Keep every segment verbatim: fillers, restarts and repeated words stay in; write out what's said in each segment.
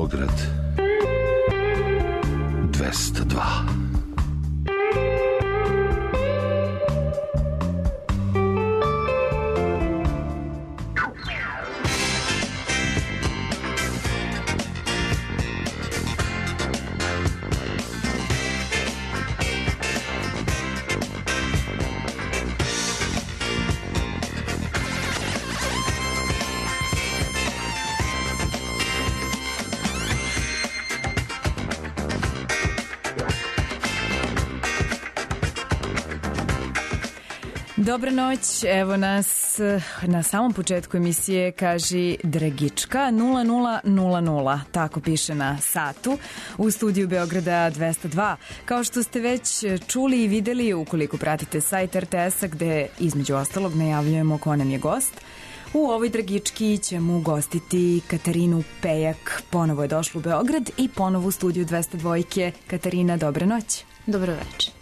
Beograd dvesta dva. Dobra noć, evo nas na samom početku emisije kaži Dragička nula nula nula nula, tako piše na satu u studiju Beograda dvesta dva. Kao što ste već čuli i videli ukoliko pratite sajt er te es-a gde između ostalog najavljujemo ko nam je gost, u ovoj Dragički ćemo ugostiti Katarinu Pejak. Ponovo je došla u Beograd i ponovo u studiju dvesta dva. Katarina, dobra noć. Dobro večer.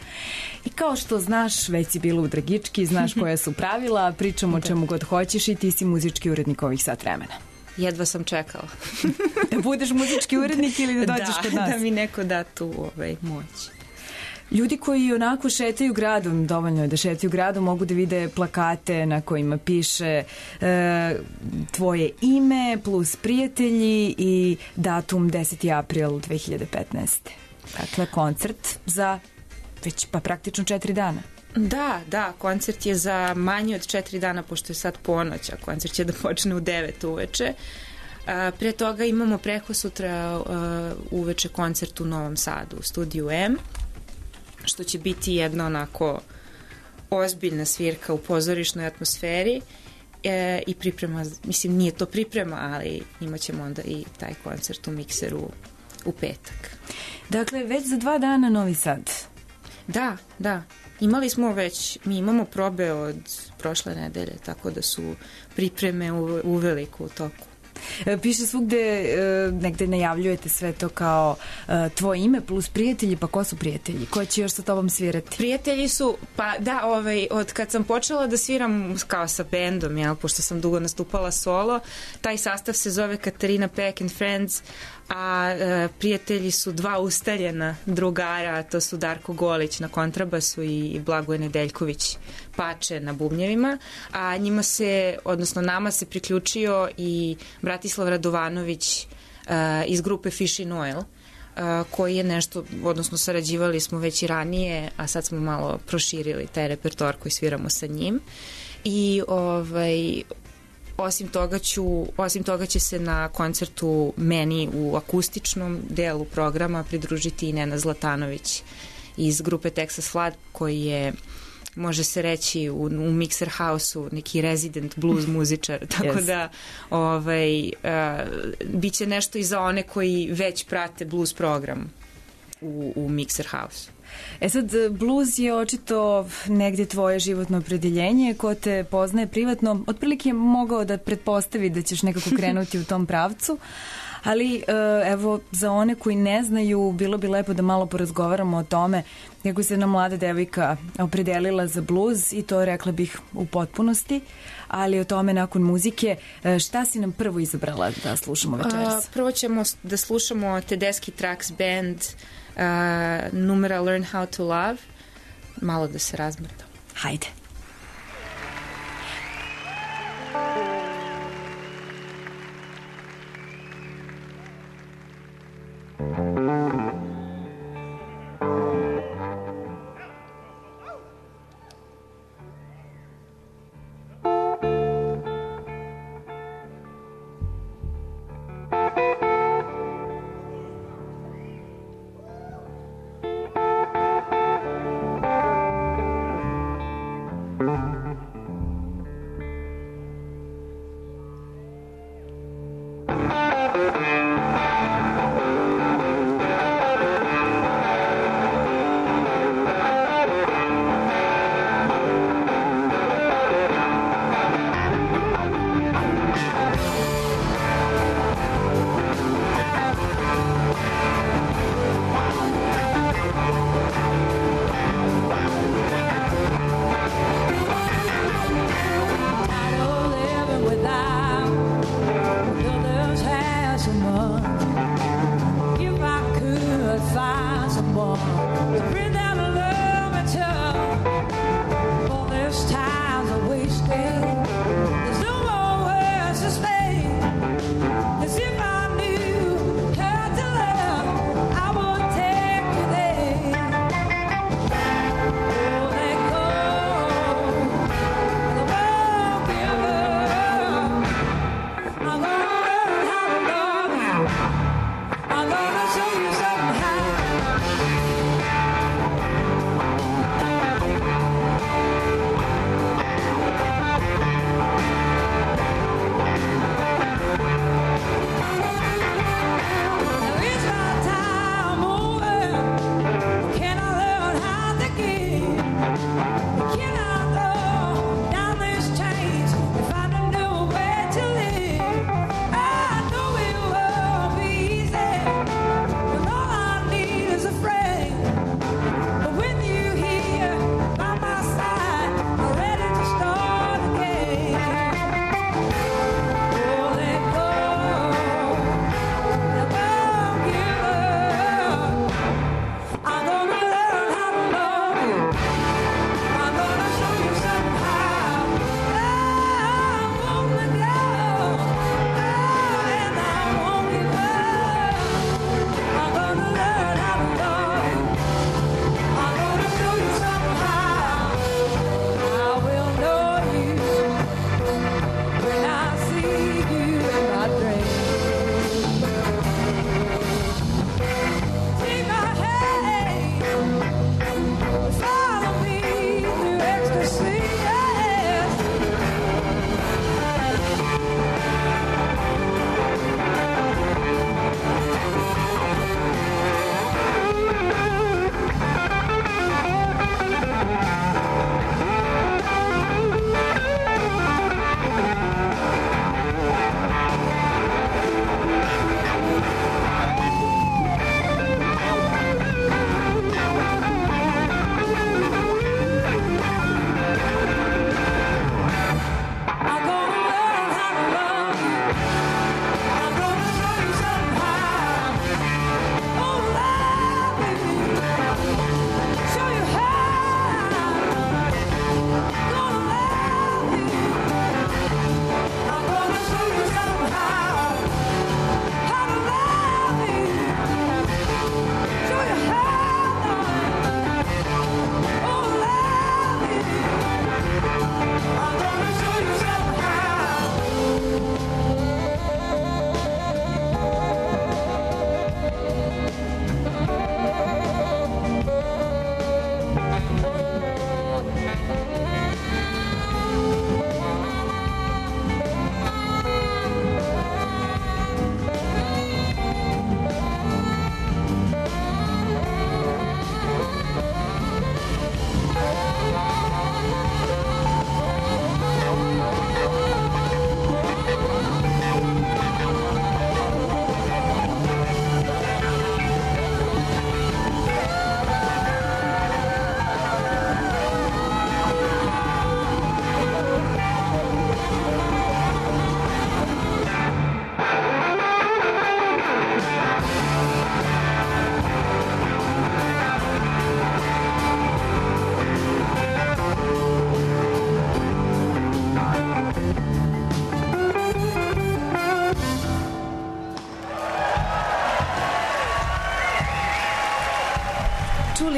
I kao što znaš, već si bila u Dragički, znaš koja su pravila, pričamo o čemu god hoćeš i ti si muzički urednik ovih sat vremena. Jedva sam čekala. Da budeš muzički urednik ili da dođeš da, kod nas? Da mi neko da tu ovaj, moć. Ljudi koji onako šetaju gradom, dovoljno je da šetaju gradom, mogu da vide plakate na kojima piše e, tvoje ime plus prijatelji i datum deseti april dve hiljade petnaeste. Dakle, koncert za već pa praktično četiri dana. Da, da, koncert je za manje od četiri dana, pošto je sad ponoć, a koncert će da počne u devet uveče. A, pre toga imamo preko sutra a, uveče koncert u Novom Sadu, u studiju M, što će biti jedna onako ozbiljna svirka u pozorišnoj atmosferi e, i priprema, mislim nije to priprema, ali imat ćemo onda i taj koncert u Mikseru u petak. Dakle, već za dva dana Novi Sad. Da, da. Imali smo već, mi imamo probe od prošle nedelje, tako da su pripreme u, u veliku toku. Piše svugde, negde najavljujete sve to kao tvoj ime plus prijatelji, pa ko su prijatelji? Ko će još sa tobom svirati? Prijatelji su, pa da, ovaj, od kad sam počela da sviram kao sa bendom, jel, pošto sam dugo nastupala solo, taj sastav se zove Katarina Pejak and Friends, a e, prijatelji su dva ustaljena drugara, to su Darko Golić na kontrabasu i Blagoje Nedeljković Pače na bubnjevima, a njima se, odnosno nama se priključio i Bratislav Radovanović e, iz grupe Fish in Oil, e, koji je nešto, odnosno sarađivali smo već i ranije, a sad smo malo proširili taj repertoar koji sviramo sa njim i ovaj Osim toga, ću, osim toga će se na koncertu meni u akustičnom delu programa pridružiti i Nenad Zlatanović iz grupe Texas Flood, koji je, može se reći, u, u Mixer House-u neki resident blues muzičar, tako yes. da ovaj, uh, bit će nešto i za one koji već prate blues program u, u Mixer House-u. E sad, blues je očito negdje tvoje životno opredeljenje. Ko te poznaje privatno, otprilike je mogao da pretpostavi da ćeš nekako krenuti u tom pravcu, ali evo, za one koji ne znaju, bilo bi lepo da malo porazgovaramo o tome kako se jedna mlada devojka opredelila za blues i to rekla bih u potpunosti, ali o tome nakon muzike. Šta si nam prvo izabrala da slušamo večeras? Prvo ćemo da slušamo Tedeschi Trucks Band, Uh, numera Learn How to Love, malo da se razmrdamo. Hajde.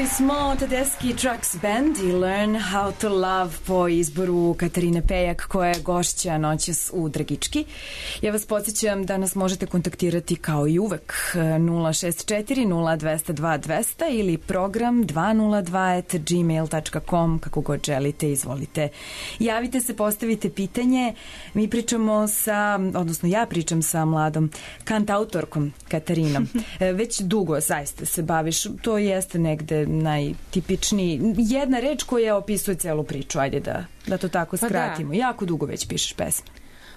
Slušali smo Tedeschi Trucks Band i Learn How to Love po izboru Katarine Pejak, koja je gošća noćas u Dragički. Ja vas podsjećam da nas možete kontaktirati kao i uvek nula šest četiri nula dva nula dva dva nula nula ili program dva nula dva at gmail dot com, kako god želite, izvolite. Javite se, postavite pitanje. Mi pričamo sa, odnosno ja pričam sa mladom kantautorkom Katarinom. Već dugo zaista se baviš, to jeste negde najtipičniji, jedna reč koja opisuje celu priču, ajde da, da to tako skratimo. Pa da. Jako dugo već pišeš pesme.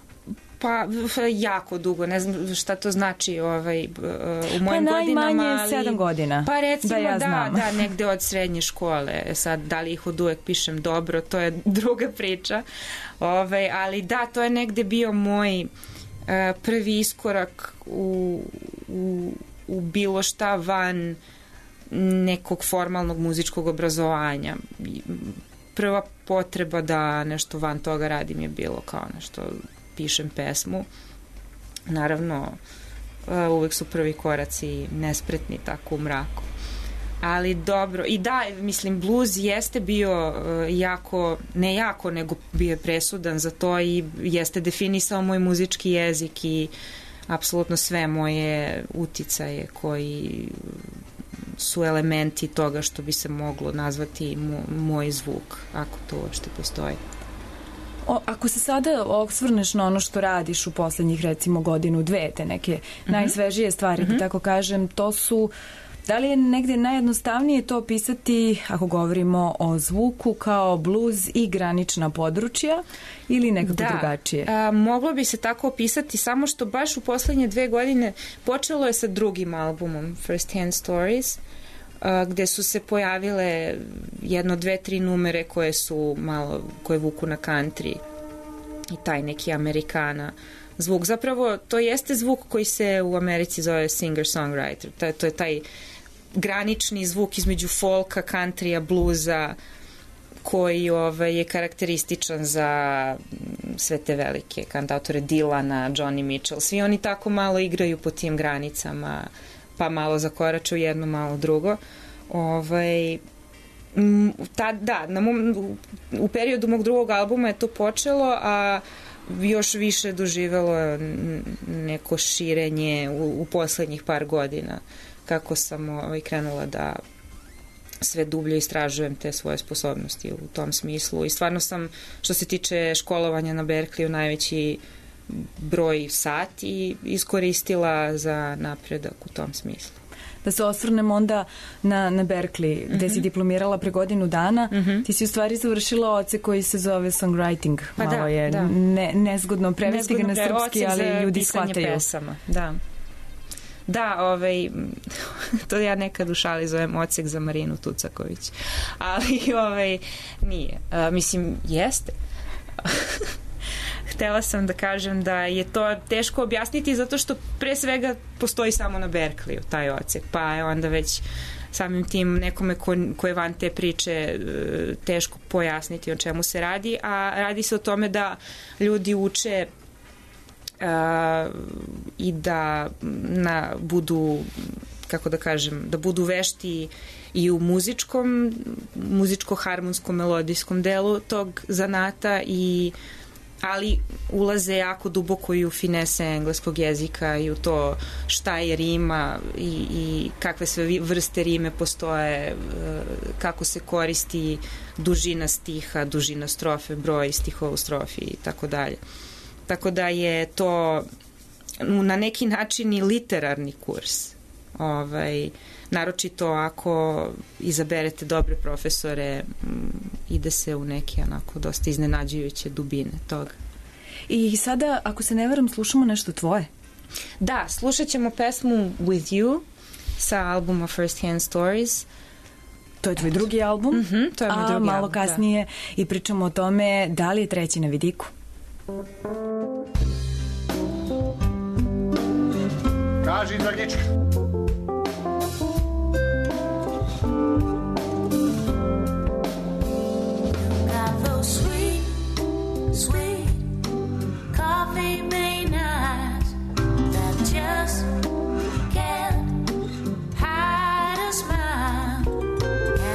Pa jako dugo, ne znam šta to znači ovaj, u mojim pa, godinama. Pa najmanje sedam godina. Pa recimo da, ja da, da, negde od srednje škole. Sad, da li ih od uvek pišem dobro, to je druga priča. Ovaj, ali da, to je negde bio moj uh, prvi iskorak u, u, u bilo šta van nekog formalnog muzičkog obrazovanja. Prva potreba da nešto van toga radim je bilo kao nešto, pišem pesmu. Naravno, uvek su prvi koraci nespretni tako u mraku. Ali dobro, i da, mislim, blues jeste bio jako, ne jako, nego bio je presudan za to i jeste definisao moj muzički jezik i apsolutno sve moje uticaje koji su elementi toga što bi se moglo nazvati moj zvuk, ako to uopšte postoji. O, ako se sada osvrneš na ono što radiš u poslednjih recimo godinu, dve, te neke mm-hmm. najsvežije stvari, mm-hmm. da tako kažem, to su, da li je negde najjednostavnije to opisati, ako govorimo o zvuku, kao bluz i granična područja ili nekako da, drugačije? Da, moglo bi se tako opisati, samo što baš u poslednje dve godine počelo je sa drugim albumom, First Hand Stories, gde su se pojavile jedno, dve, tri numere koje su malo, koje vuku na country i taj neki Amerikana zvuk. Zapravo, to jeste zvuk koji se u Americi zove singer-songwriter. To, to je taj granični zvuk između folka, countrya, bluza, koji ovaj, je karakterističan za sve te velike kantautore, Dylana, Johnny Mitchell. Svi oni tako malo igraju po tim granicama, pa malo zakoraču jedno, malo drugo. Ovaj, ta, da, na mom, u periodu mog drugog albuma je to počelo, a još više doživelo neko širenje u, u poslednjih par godina, kako sam ovaj, krenula da sve dublje istražujem te svoje sposobnosti u tom smislu. I stvarno sam, što se tiče školovanja na Berkleyu, najveći broj sati iskoristila za napredak u tom smislu. Da se osvrnemo onda na, na Berkeley, gde mm-hmm. si diplomirala pre godinu dana, mm-hmm. ti si u stvari završila odsek koji se zove songwriting. Pa malo da, je da. Ne, nezgodno prevesti ga na srpski, ali ljudi shvataju. Pesama, da. Da, ovaj, to ja nekad u šali zovem odsek za Marinu Tucaković, ali ovaj, nije. A, mislim, jeste. Htela sam da kažem da je to teško objasniti zato što pre svega postoji samo na Berkleyu taj odsek, pa je onda već samim tim nekome ko, ko je van te priče teško pojasniti o čemu se radi, a radi se o tome da ljudi uče uh, i da na, budu, kako da kažem, da budu vešti i u muzičkom, muzičko-harmonskom melodijskom delu tog zanata, i ali ulaze jako duboko i u finese engleskog jezika i u to šta je rima i, i kakve sve vrste rime postoje, kako se koristi dužina stiha, dužina strofe, broj stihova u strofi i tako dalje. Tako da je to na neki način i literarni kurs. Ovaj, naročito ako izaberete dobre profesore, ide se u neke onako dosta iznenađujuće dubine toga. I sada, ako se ne varam, slušamo nešto tvoje? Da, slušat ćemo pesmu With You sa albuma First Hand Stories. To je tvoj drugi album, mm-hmm, to je moj drugi a malo album, kasnije da. I pričamo o tome da li je treći na vidiku. Kaži, Dragička. Just can't hide a smile.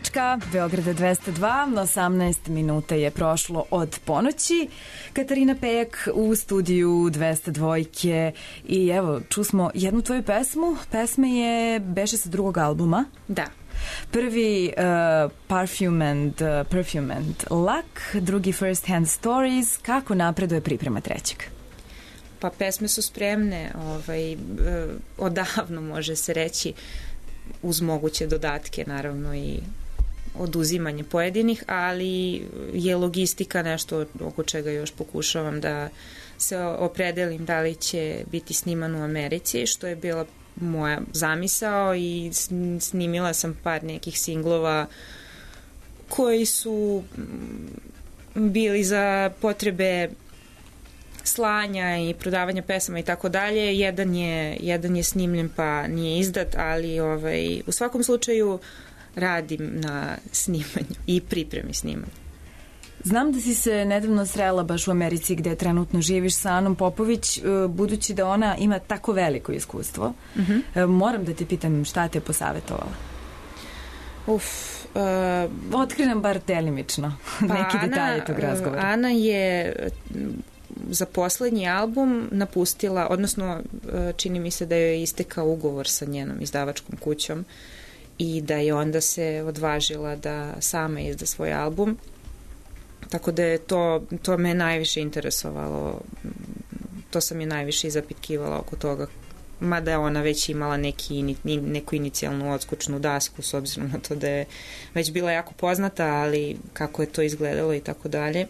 Drgička, Beograda dvesta dva, osamnaest minuta je prošlo od ponoći. Katarina Pejak u studiju dvesta dva i evo, čusmo jednu tvoju pesmu. Pesma je, beše sa drugog albuma. Da. Prvi uh, Perfume and, uh, Perfume and Luck, drugi First Hand Stories. Kako napreduje priprema trećeg? Pa pesme su spremne, ovaj, odavno može se reći, uz moguće dodatke naravno i oduzimanje pojedinih, ali je logistika nešto oko čega još pokušavam da se opredelim da li će biti sniman u Americi, što je bila moja zamisao, i snimila sam par nekih singlova koji su bili za potrebe slanja i prodavanja pesama i tako dalje. Jedan je, jedan je snimljen pa nije izdat, ali ovaj, u svakom slučaju radim na snimanju i pripremi snimanja. Znam da si se nedavno srela baš u Americi gde trenutno živiš sa Anom Popović, budući da ona ima tako veliko iskustvo. Uh-huh. Moram da te pitam šta te posavetovala? Uf, uh, Otkri nam bar delimično pa neki Ana, detalje tog razgovora. Ana je za poslednji album napustila, odnosno čini mi se da joj je istekao ugovor sa njenom izdavačkom kućom i da je onda se odvažila da sama izda svoj album. Tako da je to, to me najviše interesovalo, to sam je najviše i zapitkivala oko toga, mada je ona već imala neki, neku inicijalnu odskučnu dasku s obzirom na to da je već bila jako poznata, ali kako je to izgledalo i tako dalje.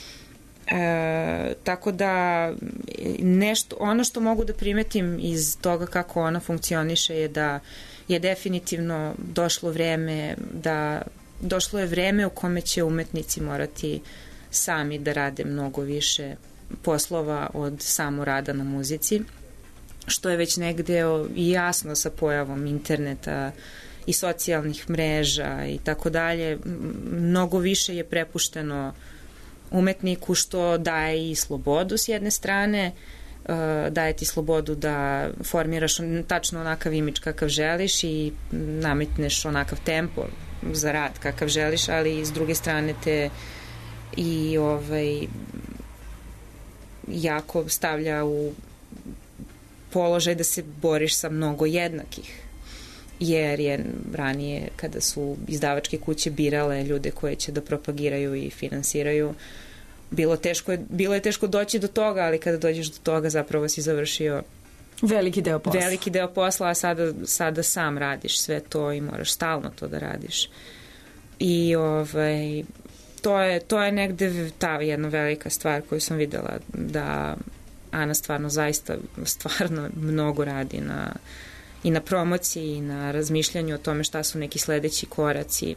E, tako da nešto, ono što mogu da primetim iz toga kako ona funkcioniše je da je definitivno došlo vreme da došlo je vreme u kome će umetnici morati sami da rade mnogo više poslova od samo rada na muzici, što je već negde i jasno sa pojavom interneta i socijalnih mreža i tako dalje. Mnogo više je prepušteno umetniku, što daje i slobodu s jedne strane, daje ti slobodu da formiraš tačno onakav imidž kakav želiš i nametneš onakav tempo za rad kakav želiš, ali s druge strane te i ovaj jako stavlja u položaj da se boriš sa mnogo jednakih, jer je ranije kada su izdavačke kuće birale ljude koje će da propagiraju i finansiraju, bilo, teško, bilo je teško doći do toga, ali kada dođeš do toga zapravo si završio veliki deo posla. Veliki deo posla, a sada, sada sam radiš sve to i moraš stalno to da radiš. I ovaj, to je, to je negde ta jedna velika stvar koju sam videla, da Ana stvarno zaista stvarno mnogo radi na, i na promociji i na razmišljanju o tome šta su neki sledeći koraci.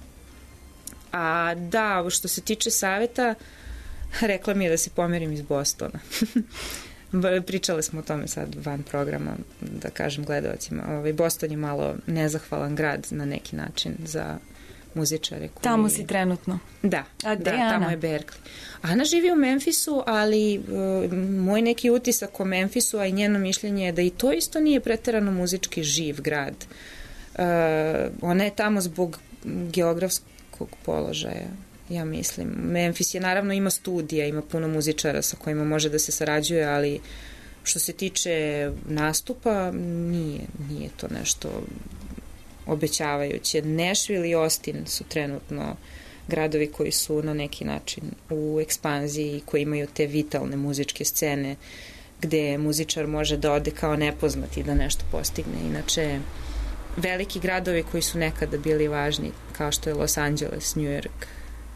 A da, što se tiče saveta, rekla mi je da se pomerim iz Bostona. Pričali smo o tome sad van programa, da kažem gledalcima. Ovaj, Boston je malo nezahvalan grad na neki način za muzičare. Koji... Tamo si trenutno? Da, A da, Ana? Tamo je Berkeley. Ana živi u Memphisu, ali uh, moj neki utisak o Memphisu, a i njeno mišljenje je da i to isto nije preterano muzički živ grad. Uh, ona je tamo zbog geografskog položaja, ja mislim. Memphis je naravno ima studija, ima puno muzičara sa kojima može da se sarađuje, ali što se tiče nastupa, nije, nije to nešto obećavajuće. Nashville i Austin su trenutno gradovi koji su na neki način u ekspanziji, koji imaju te vitalne muzičke scene gde muzičar može da ode kao nepoznat i da nešto postigne. Inače, veliki gradovi koji su nekada bili važni, kao što je Los Angeles, New York,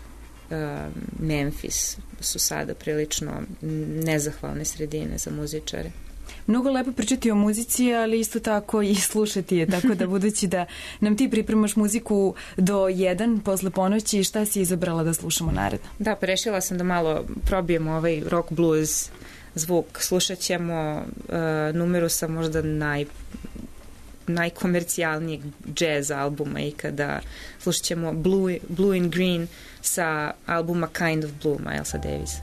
Memphis, su sada prilično nezahvalne sredine za muzičare. Mnogo lepo pričati o muzici, ali isto tako i slušati je, tako da budući da nam ti pripremaš muziku do jedan posle ponoći, šta si izabrala da slušamo naredno? Da, prešila sam da malo probijemo ovaj rock blues zvuk. Slušat ćemo uh, numeru sa možda naj najkomercijalnijeg jazz albuma ikada. Slušat ćemo Blue, Blue and Green sa albuma Kind of Blue Milesa Davisa.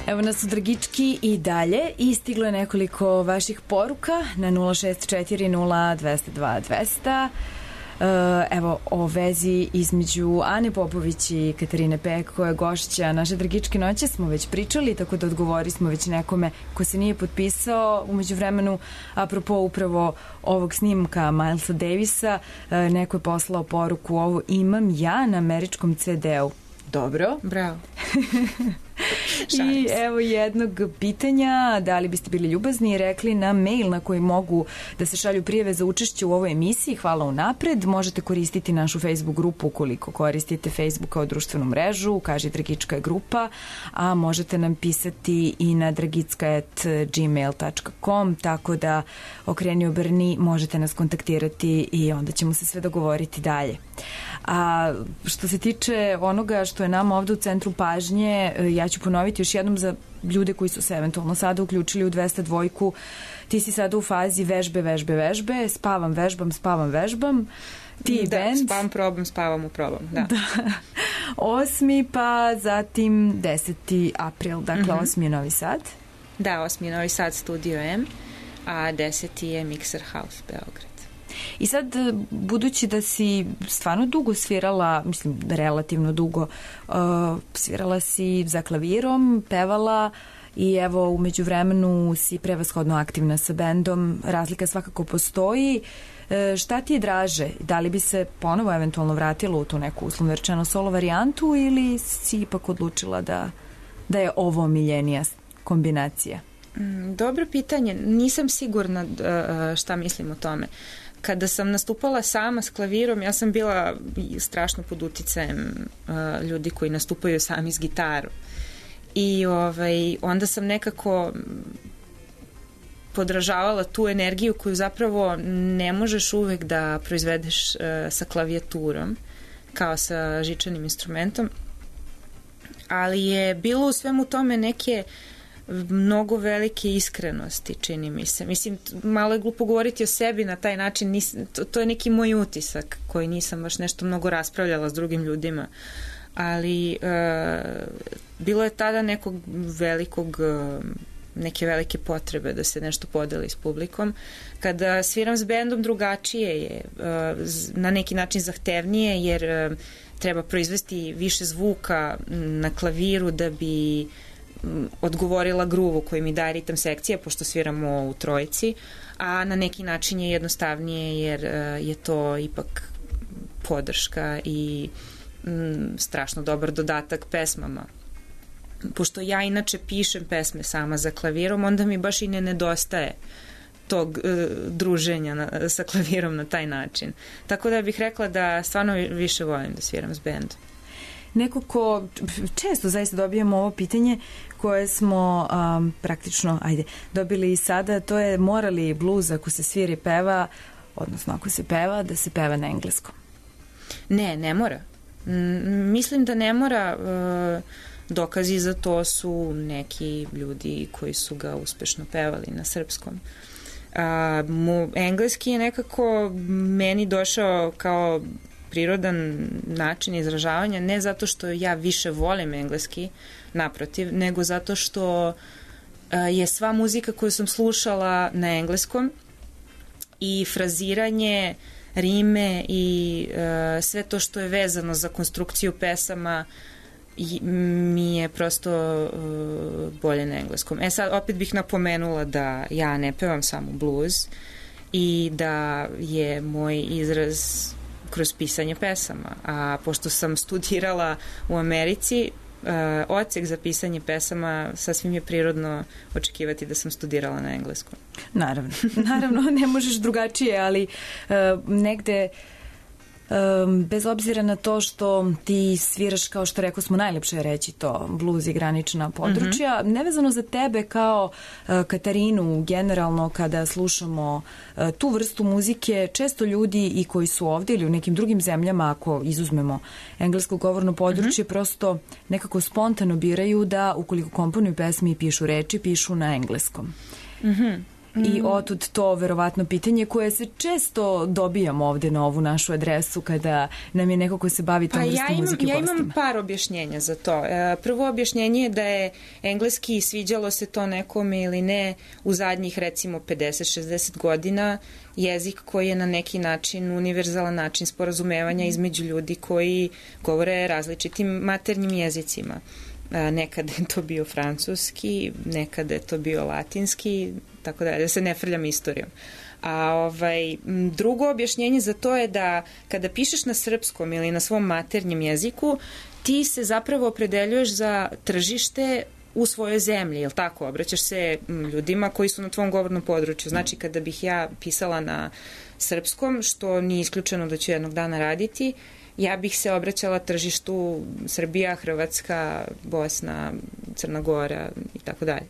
Evo nas u Dragički i dalje i stiglo je nekoliko vaših poruka na nula šest četiri nula dva zero dva dva zero zero. Evo o vezi između Ane Popović i Katarine Pek koja je gošća naše Dragičke noće smo već pričali, tako da odgovori smo već nekome ko se nije potpisao. Umeđu vremenu, apropo upravo ovog snimka Milesa Davisa, neko je poslao poruku: ovo imam ja na američkom ce de-u. Dobro. Bravo. I evo jednog pitanja: da li biste bili ljubazni i rekli na mail na koji mogu da se šalju prijave za učešće u ovoj emisiji. Hvala unapred. Možete koristiti našu Facebook grupu ukoliko koristite Facebook kao društvenu mrežu, kaže Dragička je grupa, a možete nam pisati i na dragicka at gmail dot com, tako da okreni obrni, možete nas kontaktirati i onda ćemo se sve dogovoriti dalje. A što se tiče onoga što je nama ovde u centru pažnje, ja ću ponoviti još jednom za ljude koji su se eventualno sada uključili u dvesta dva. Ti si sada u fazi vežbe, vežbe, vežbe, spavam, vežbam, spavam, vežbam. Ti da, band. spavam, probam, spavam, probam, da. da. Osmi, pa zatim deseti april, dakle mm-hmm. osmi je Novi Sad. Da, osmi je Novi Sad, Studio M, a deseti je Mixer House, Beograd. I sad, budući da si stvarno dugo svirala, mislim, relativno dugo, uh, svirala si za klavirom, pevala i evo, umeđu vremenu si prevashodno aktivna sa bendom, razlika svakako postoji. Uh, šta ti je draže? Da li bi se ponovo eventualno vratila u tu neku uslovno rečeno solo varijantu ili si ipak odlučila da, da je ovo omiljenija kombinacija? Dobro pitanje. Nisam sigurna uh, šta mislim o tome. Kada sam nastupala sama s klavirom, ja sam bila strašno pod uticajem uh, ljudi koji nastupaju sami s gitarom. I ovaj, onda sam nekako podražavala tu energiju koju zapravo ne možeš uvek da proizvedeš uh, sa klavijaturom, kao sa žičanim instrumentom. Ali je bilo u svemu tome neke mnogo velike iskrenosti, čini mi se. Mislim, malo je glupo govoriti o sebi na taj način, nis, to, to je neki moj utisak koji nisam baš nešto mnogo raspravljala s drugim ljudima, ali e, bilo je tada nekog velikog, neke velike potrebe da se nešto podeli s publikom. Kada sviram s bendom drugačije je, e, na neki način zahtevnije, jer e, treba proizvesti više zvuka na klaviru da bi odgovorila gruvu koji mi daje ritam sekcija, pošto sviramo u trojici, a na neki način je jednostavnije jer je to ipak podrška i m, strašno dobar dodatak pesmama. Pošto ja inače pišem pesme sama za klavirom, onda mi baš i ne nedostaje tog e, druženja na, sa klavirom na taj način. Tako da bih rekla da stvarno više volim da sviram s bendom. Neko ko često zaista dobijemo ovo pitanje koje smo um, praktično, ajde, dobili i sada, to je mora li bluz ako se svira i peva, odnosno ako se peva, da se peva na engleskom? Ne, ne mora. Mislim da ne mora. Dokazi za to su neki ljudi koji su ga uspešno pevali na srpskom. A, mu, engleski je nekako meni došao kao prirodan način izražavanja, ne zato što ja više volim engleski, naprotiv, nego zato što je sva muzika koju sam slušala na engleskom i fraziranje, rime i uh, sve to što je vezano za konstrukciju pesama i, mi je prosto uh, bolje na engleskom. E sad, opet bih napomenula da ja ne pevam samo blues i da je moj izraz kroz pisanje pesama. A pošto sam studirala u Americi, uh, odsek za pisanje pesama, sasvim je prirodno očekivati da sam studirala na engleskom. Naravno, naravno, ne možeš drugačije, ali uh, negde Um, bez obzira na to što ti sviraš, kao što rekao smo, najlepše je reći to, blues i granična područja, mm-hmm. nevezano za tebe kao uh, Katarinu, generalno kada slušamo uh, tu vrstu muzike, često ljudi i koji su ovde ili u nekim drugim zemljama, ako izuzmemo englesko govorno područje, mm-hmm. prosto nekako spontano biraju da ukoliko komponuju pesme i pišu reči, pišu na engleskom. Mhm. i otud to verovatno pitanje koje se često dobijamo ovde na ovu našu adresu kada nam je neko ko se bavi tom pa vrstom ja imam, muzike u ja gostima. imam par objašnjenja za to. Prvo objašnjenje je da je engleski, sviđalo se to nekome ili ne, u zadnjih recimo pedeset šezdeset godina jezik koji je na neki način univerzalan način sporazumevanja između ljudi koji govore različitim maternjim jezicima. Nekada je to bio francuski, nekada je to bio latinski, tako da, da se ne frljam istorijom. A ovaj, drugo objašnjenje za to je da kada pišeš na srpskom ili na svom maternjem jeziku, ti se zapravo opredeljuješ za tržište u svojoj zemlji, jel tako? Obraćaš se ljudima koji su na tvom govornom području. Znači, kada bih ja pisala na srpskom, što nije isključeno da ću jednog dana raditi, ja bih se obraćala tržištu Srbija, Hrvatska, Bosna, Crna Gora i tako dalje.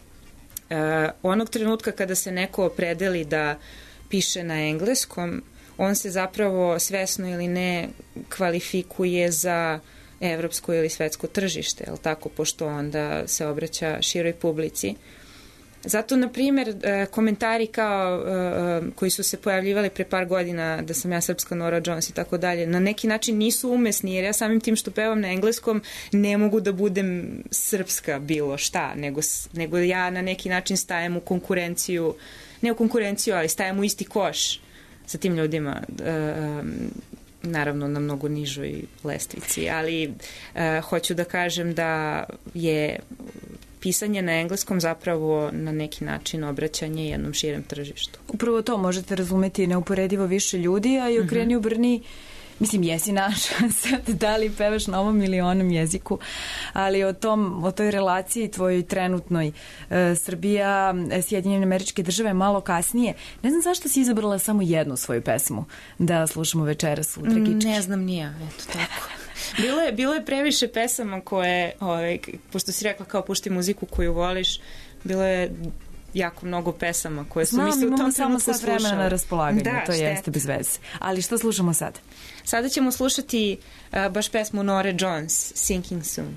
Onog trenutka kada se neko opredeli da piše na engleskom, on se zapravo svesno ili ne kvalifikuje za evropsko ili svetsko tržište, je li tako, pošto onda se obraća široj publici. Zato, na primjer, komentari kao koji su se pojavljivali pre par godina da sam ja srpska Nora Jones i tako dalje, na neki način nisu umesni, jer ja samim tim što pevam na engleskom ne mogu da budem srpska bilo šta, nego, nego ja na neki način stajem u konkurenciju, ne u konkurenciju, ali stajem u isti koš sa tim ljudima, naravno na mnogo nižoj lestvici, ali hoću da kažem da je pisanje na engleskom zapravo na neki način obraćanje jednom širem tržištu. Upravo to možete razumeti neuporedivo više ljudi, a i okreni obrni, mislim, jesi naš sad da li pevaš na ovom ili onom jeziku, ali o, tom, o toj relaciji tvojoj trenutnoj e, Srbija, Sjedinjene Američke Države malo kasnije. Ne znam zašto si izabrala samo jednu svoju pesmu da slušamo večeras u Dragički. Ne znam ni ja, eto tako. Bilo je, bilo je previše pesama koje, ovaj, pošto si rekla kao pušti muziku koju voliš, bilo je jako mnogo pesama koje su mi se u tom trenutku slušale. Znam, imamo samo sad vremena na raspolaganju, da, to šteta. Jeste bez veze. Ali što slušamo sad? Sada ćemo slušati uh, baš pesmu Nore Jones, Sinking Soon.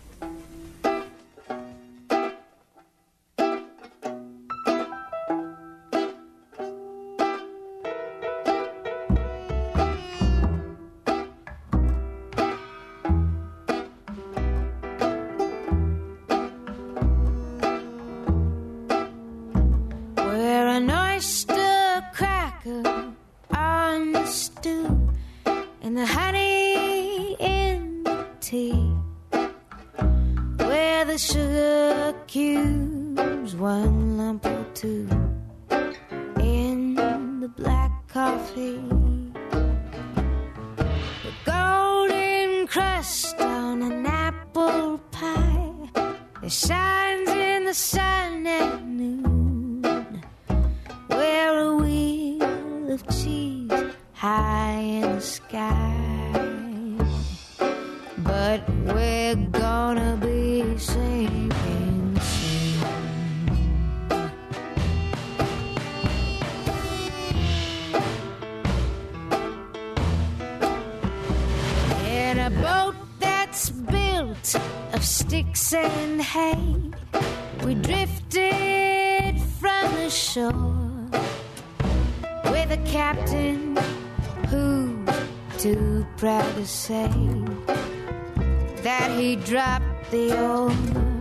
And hay, we drifted from the shore with a captain who too proud to say that he dropped the oar.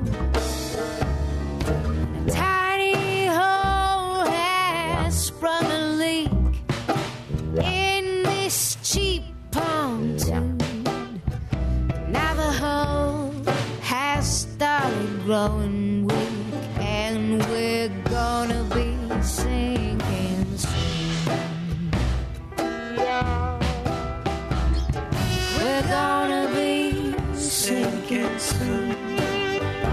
A tiny hole has sprung a leak in this cheap pontoon. Now the hole has started growing weak, and we're gonna be sinking soon. We're gonna be sinking soon.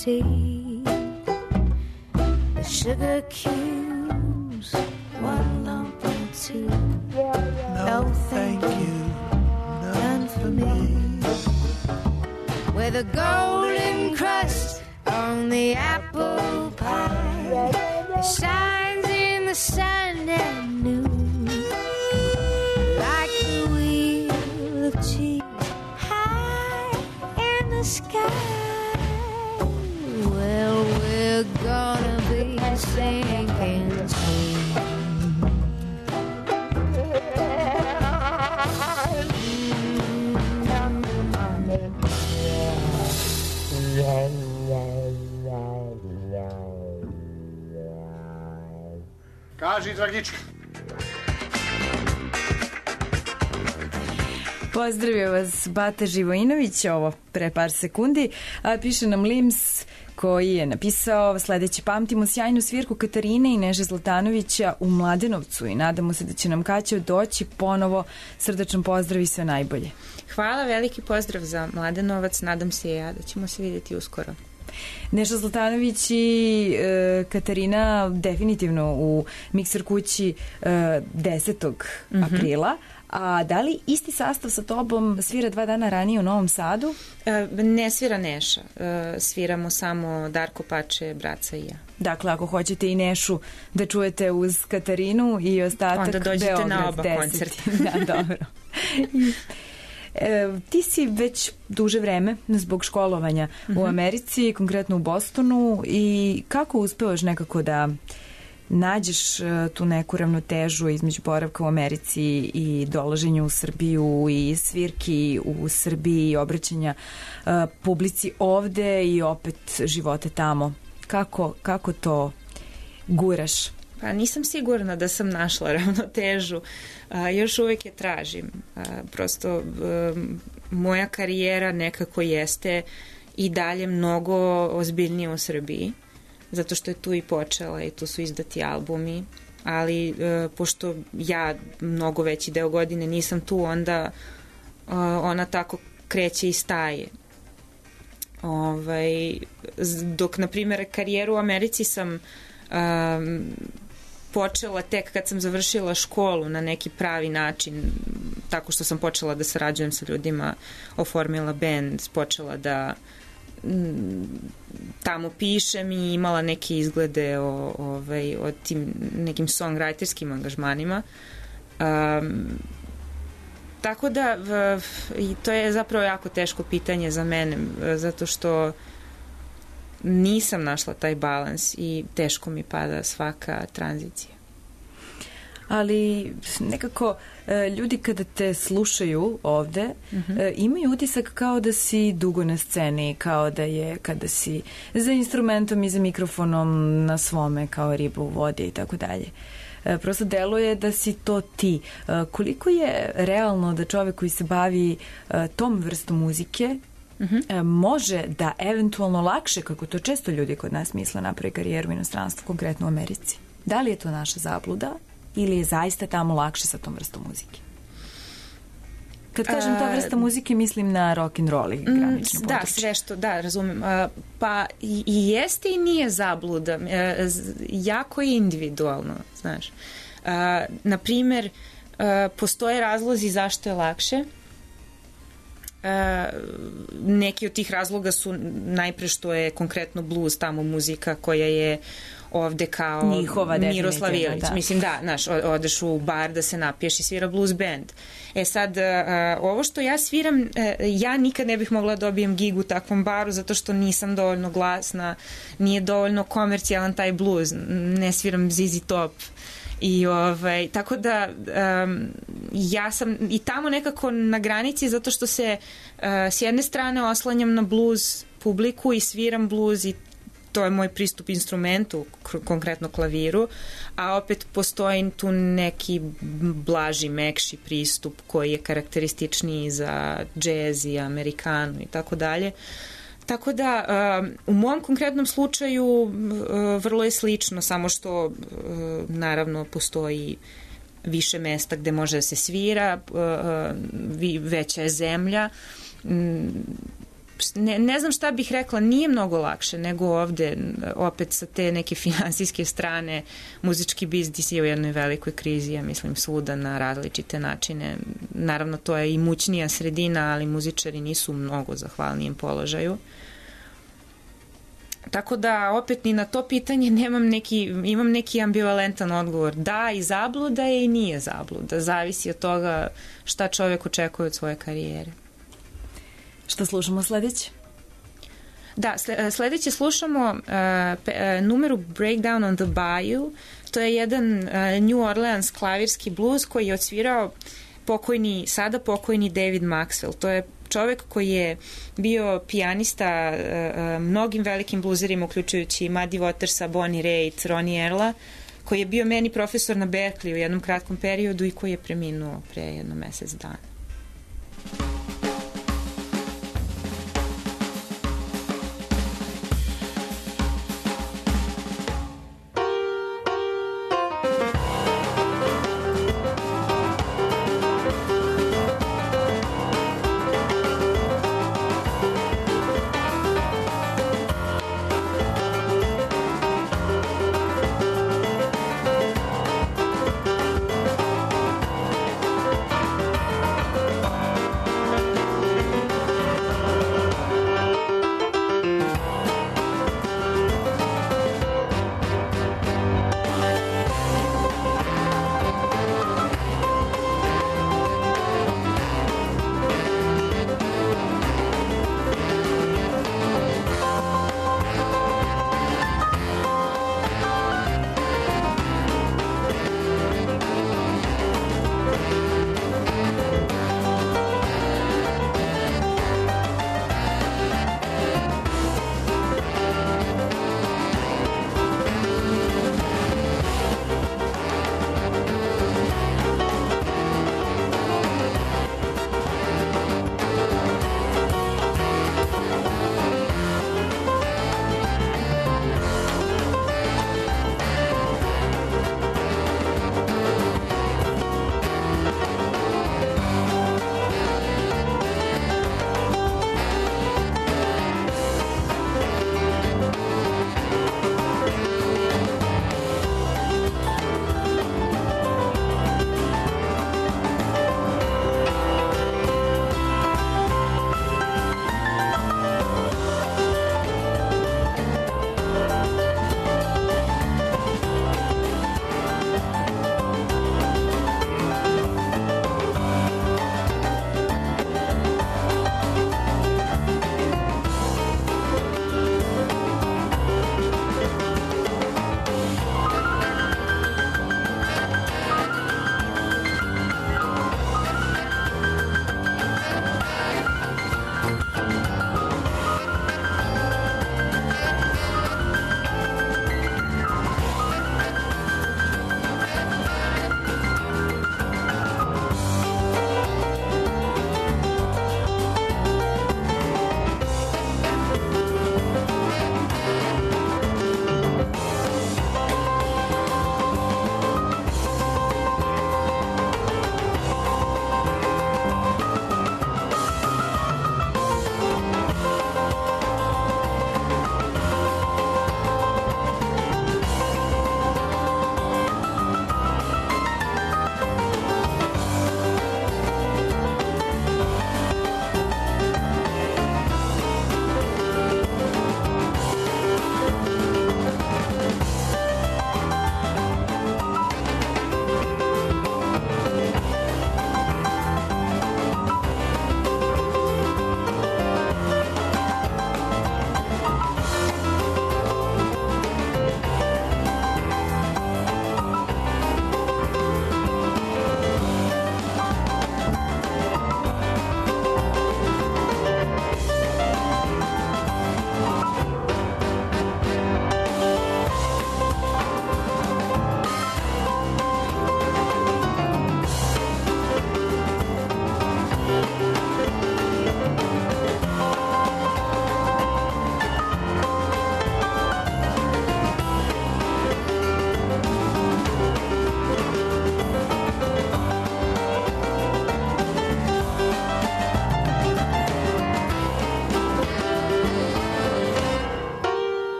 tea. The sugar cubes, one lump or two. No, thank you, none for me. With a golden crust on the apple pie that shines in the sun at noon, like the wheel of cheese high in the sky. Well, we're gonna be sinking soon. Kaži, Dragička. Pozdravio vas Bata Živojinović, ovo pre par sekundi. A, piše nam Lims koji je napisao sledeće: pamtimo sjajnu svirku Katarine i Neže Zlatanovića u Mladenovcu i nadamo se da će nam Kaća doći ponovo. Srdačan pozdrav i sve najbolje. Hvala, veliki pozdrav za Mladenovac, nadam se i ja da ćemo se vidjeti uskoro. Neša Zlatanović i e, Katarina definitivno u Mikser kući e, desetog Mm-hmm. aprila. A da li isti sastav sa tobom svira dva dana ranije u Novom Sadu? E, ne svira Neša, e, sviramo samo Darko Pače, Braca i ja. Dakle, ako hoćete i Nešu da čujete uz Katarinu i ostatak onda dođite Beograd na oba deset. koncerta. Da, dobro. E, ti si već duže vreme zbog školovanja mm-hmm. u Americi, konkretno u Bostonu, i kako uspevaš nekako da nađeš uh, tu neku ravnotežu između boravka u Americi i dolaženja u Srbiju i svirki u Srbiji i obraćanja uh, publici ovde i opet živote tamo? Kako, kako to guraš? Pa nisam sigurna da sam našla ravnotežu, a, još uvek je tražim. A, prosto a, moja karijera nekako jeste i dalje mnogo ozbiljnije u Srbiji, zato što je tu i počela i tu su izdati albumi, ali a, pošto ja mnogo veći deo godine nisam tu, onda a, ona tako kreće i staje. Ovaj, dok, na primjer, karijeru u Americi sam um, počela tek kad sam završila školu na neki pravi način, tako što sam počela da sarađujem sa ljudima, oformila band, počela da m, tamo pišem i imala neke izglede o, ovaj, o tim nekim songwriterskim angažmanima. Um, tako da v, i to je zapravo jako teško pitanje za mene, zato što nisam našla taj balans i teško mi pada svaka tranzicija. Ali nekako ljudi kada te slušaju ovde mm-hmm. imaju utisak kao da si dugo na sceni, kao da je kada si za instrumentom i za mikrofonom na svome kao riba u vodi i tako dalje. Prosto deluje da si to ti. Koliko je realno da čovek koji se bavi tom vrstom muzike Mm-hmm. može da eventualno lakše, kako to često ljudi kod nas misle, napravi karijeru u inostranstvu, konkretno u Americi? Da li je to naša zabluda ili je zaista tamo lakše sa tom vrstom muzike? Kad kažem ta vrsta muzike, mislim na rock and roll i granično područje. Da, sve što, da, razumem. Pa i, i jeste i nije zabluda. Jako je individualno, znaš. Naprimer, postoje razlozi zašto je lakše. Uh, neki od tih razloga su najpre što je konkretno blues tamo muzika koja je ovde kao njihova, Miroslav Ilić. Da. Mislim da, znaš, odeš u bar da se napiješ i svira blues band. E sad, uh, ovo što ja sviram, uh, ja nikad ne bih mogla da dobijem gig u takvom baru zato što nisam dovoljno glasna, nije dovoljno komercijalan taj blues, ne sviram Z Z Top. I ovaj, tako da um, ja sam i tamo nekako na granici zato što se uh, s jedne strane oslanjam na blues publiku i sviram blues i to je moj pristup instrumentu, konkretno klaviru, a opet postoji tu neki blaži, mekši pristup koji je karakterističniji za džez i amerikanu i tako dalje. Tako da, u mom konkretnom slučaju vrlo je slično, samo što naravno postoji više mesta gde može da se svira, veća je zemlja, ne, ne znam šta bih rekla, nije mnogo lakše nego ovde, opet sa te neke finansijske strane. Muzički biznis je u jednoj velikoj krizi, ja mislim svuda na različite načine. Naravno to je i mućnija sredina, ali muzičari nisu u mnogo zahvalnijem položaju. Tako da opet ni na to pitanje nemam neki, imam neki ambivalentan odgovor. Da, i zabluda je i nije zabluda. Zavisi od toga šta čovjek očekuje od svoje karijere. Šta slušamo sledeće? Da, sledeće slušamo uh, pe, uh, numeru Breakdown on the Bayou. To je jedan uh, New Orleans klavirski blues koji je odsvirao pokojni, sada pokojni David Maxwell. To je čovek koji je bio pijanista uh, mnogim velikim bluzerima, uključujući Muddy Watersa, Bonnie Raitt, Ronnie Earla, koji je bio meni profesor na Berkeley u jednom kratkom periodu i koji je preminuo pre jedno mesec dana. Thank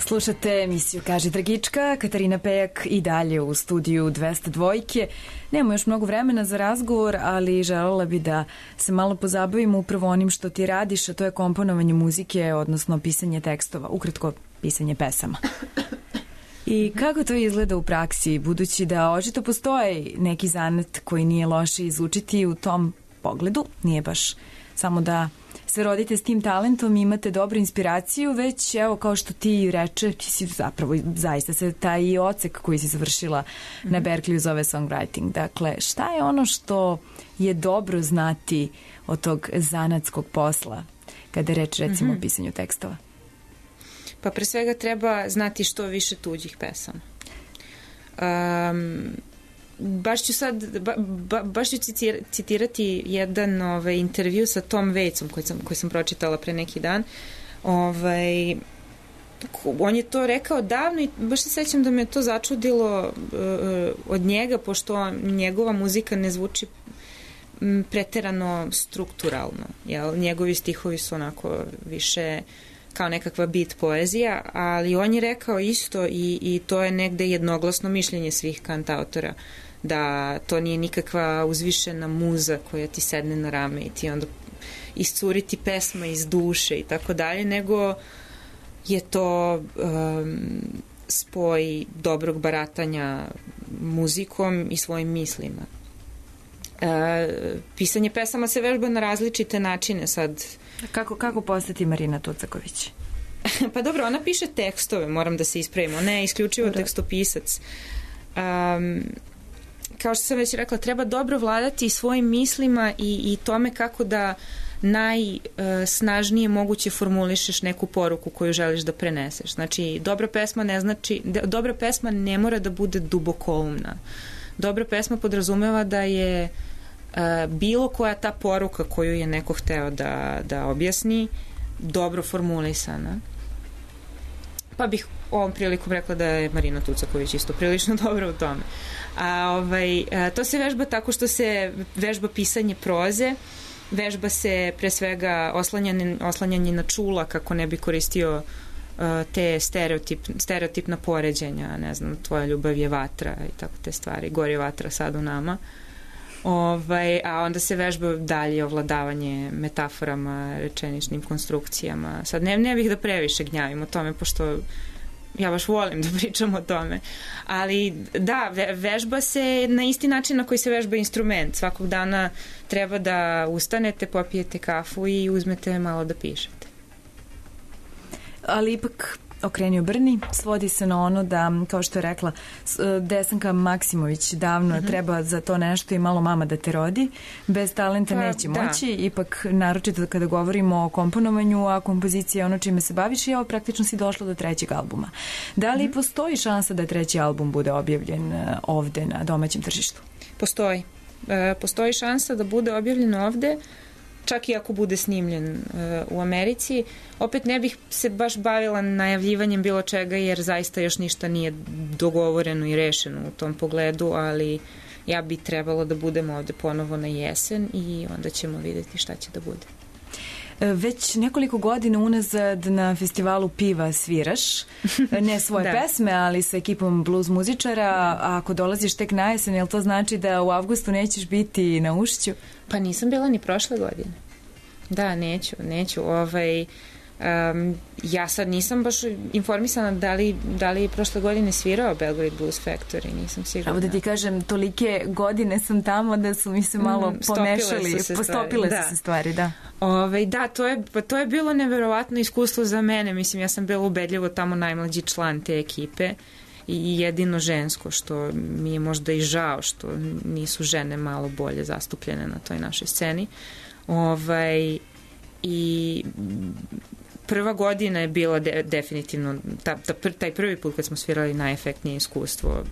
Slušate emisiju Kaži Dragička, Katarina Pejak i dalje u studiju dvesta dva. Nemamo još mnogo vremena za razgovor, ali želela bi da se malo pozabavimo upravo onim što ti radiš, a to je komponovanje muzike, odnosno pisanje tekstova, ukratko pisanje pesama. I kako to izgleda u praksi, budući da očito postoji neki zanat koji nije loše izučiti u tom pogledu, nije baš samo da se rodite s tim talentom i imate dobru inspiraciju, već evo kao što ti reče, ti si zapravo zaista se taj ocek koji si završila mm-hmm. na Berkeleyu zove songwriting. Dakle, šta je ono što je dobro znati od tog zanatskog posla kada je reč recimo mm-hmm. o pisanju tekstova? Pa pre svega treba znati što više tuđih pesama. Um, baš ću sad ba, ba, baš ću citirati jedan ovaj, intervju sa Tom Waitsom koji sam, koji sam pročitala pre neki dan. Ovaj, on je to rekao davno i baš se sećam da me to začudilo uh, od njega, pošto njegova muzika ne zvuči preterano strukturalno. Jel? Njegovi stihovi su onako više kao nekakva bit poezija, ali on je rekao isto i, i to je negde jednoglasno mišljenje svih kantautora, da to nije nikakva uzvišena muza koja ti sedne na rame i ti onda iscuriti pesma iz duše i tako dalje, nego je to um, spoj dobrog baratanja muzikom i svojim mislima. Uh, pisanje pesama se vežba na različite načine sad. Kako, kako postati Marina Tucaković? Pa dobro, ona piše tekstove, moram da se ispravim. Ona je isključivo Ura. tekstopisac. Um, kao što sam već rekla, treba dobro vladati svojim mislima i, i tome kako da najsnažnije moguće formulišeš neku poruku koju želiš da preneseš. Znači, dobra pesma ne znači, dobra pesma ne mora da bude dubokoumna. Dobra pesma podrazumeva da je uh, bilo koja ta poruka koju je neko hteo da, da objasni dobro formulisana. Pa bih ovom prilikom rekla da je Marina Tucaković isto prilično dobra u tome. A, ovaj, a, to se vežba tako što se vežba pisanje proze, vežba se pre svega oslanjanje, oslanjanje na čula kako ne bi koristio te stereotip, stereotipna poređenja, ne znam, tvoja ljubav je vatra i tako te stvari, gori vatra sad u nama. Ovaj, a onda se vežba dalje ovladavanje metaforama, rečeničnim konstrukcijama. Sad ne, ne bih da previše gnjavim o tome, pošto ja baš volim da pričam o tome. Ali da, ve, vežba se na isti način na koji se vežba instrument. Svakog dana treba da ustanete, popijete kafu i uzmete malo da pišete. Ali ipak okreni obrni, svodi se na ono da, kao što je rekla Desanka Maksimović davno, mm-hmm. treba za to nešto i malo mama da te rodi. Bez talenta pa, neće da. moći. Ipak, naročito kada govorimo o komponovanju, a kompozicija je ono čime se baviš i evo praktično si došla do trećeg albuma. Da li mm-hmm. postoji šansa da treći album bude objavljen ovde na domaćem tržištu? Postoji. E, postoji šansa da bude objavljen ovde, čak i ako bude snimljen uh, u Americi. Opet ne bih se baš bavila najavljivanjem bilo čega, jer zaista još ništa nije dogovoreno i rešeno u tom pogledu, ali ja bi trebalo da budemo ovde ponovo na jesen i onda ćemo videti šta će da bude. Već nekoliko godina unazad na festivalu piva sviraš, ne svoje da. pesme, ali sa ekipom blues muzičara, a ako dolaziš tek na jesen, jel to znači da u avgustu nećeš biti na Ušću? Pa nisam bila ni prošle godine. Da, neću, neću. Ovaj, um, ja sad nisam baš informisana da li, da li prošle godine svirao Belgrade Blues Factory, nisam sigurna. Evo da ti kažem, tolike godine sam tamo da su mi se malo mm, pomešali, su postopile su se stvari, da. Ove, da, to je, to je bilo neverovatno iskustvo za mene. Mislim, ja sam bila ubedljivo tamo najmlađi član te ekipe i jedino žensko, što mi je možda i žao što nisu žene malo bolje zastupljene na toj našoj sceni. Ovaj, i prva godina je bila de, definitivno ta, ta, taj prvi put kad smo svirali najefektnije iskustvo.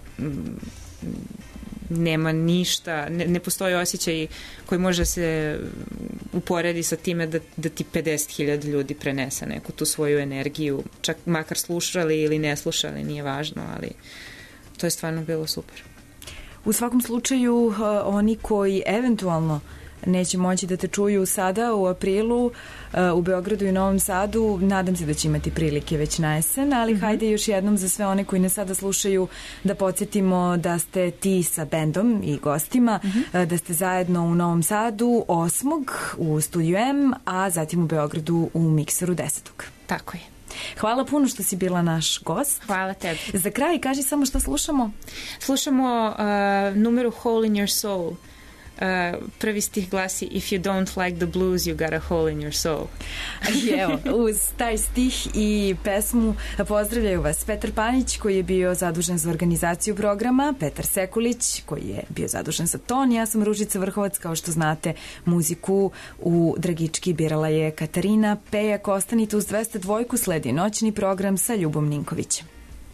Nema ništa, ne, ne postoji osjećaj koji može se uporedi sa time da, da ti pedeset hiljada ljudi prenese neku tu svoju energiju, čak makar slušali ili ne slušali, nije važno, ali to je stvarno bilo super. U svakom slučaju, oni koji eventualno neće moći da te čuju sada u aprilu u Beogradu i Novom Sadu. Nadam se da će imati prilike već na jesen, ali mm-hmm. hajde još jednom za sve one koji ne sada slušaju da podsjetimo da ste ti sa bendom i gostima, mm-hmm. da ste zajedno u Novom Sadu osmog u Studiju M, a zatim u Beogradu u Mikseru desetog. Tako je. Hvala puno što si bila naš gost. Hvala tebi. Za kraj, kaži samo šta slušamo. Slušamo uh, numeru Hole in Your Soul. Uh, prvi stih glasi If you don't like the blues, you got a hole in your soul. I evo, uz taj stih i pesmu pozdravljaju vas Petar Panić, koji je bio zadužen za organizaciju programa, Petar Sekulić, koji je bio zadužen za ton. Ja sam Ružica Vrhovac, kao što znate, muziku u Dragički birala je Katarina Pejak. Ostanite uz dvesta dva, sledi noćni program sa Ljubom Ninkovićem.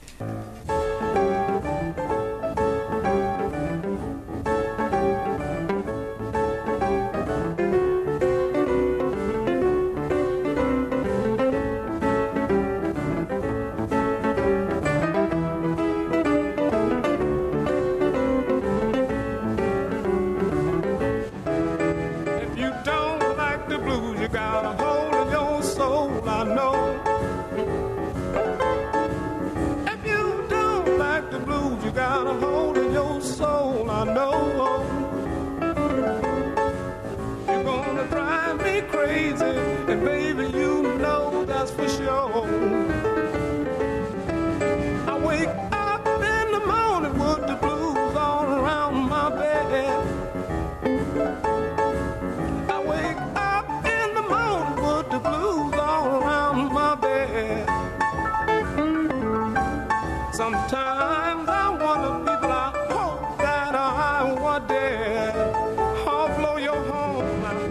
Sometimes I wonder, people, I hope that I was dead. I'll blow your home now.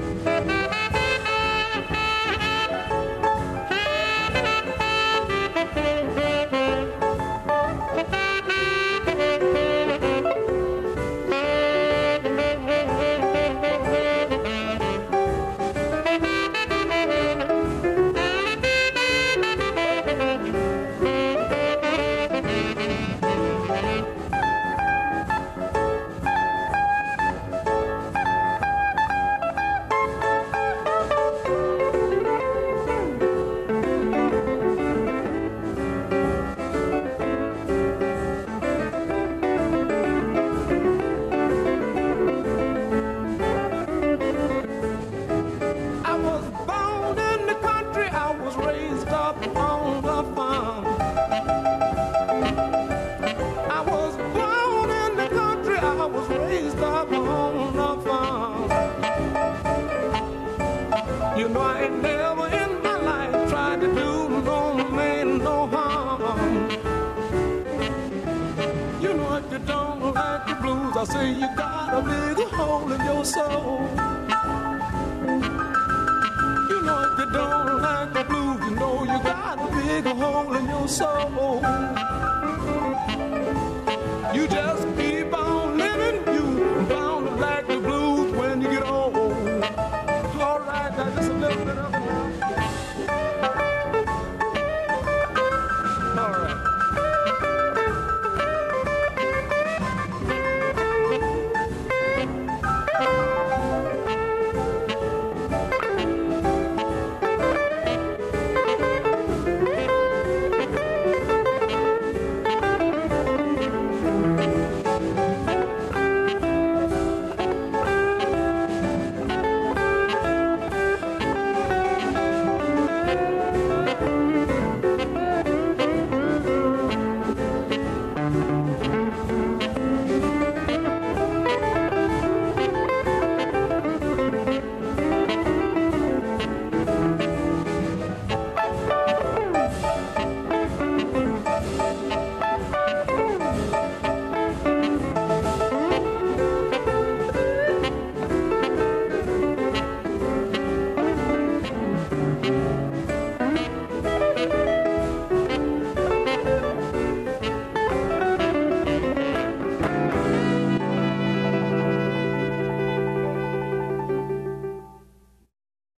You know I ain't never in my life tried to do no man no harm. You know if you don't like the blues, I say you got a big hole in your soul. You know if you don't like the blues, you know you got a big hole in your soul. You just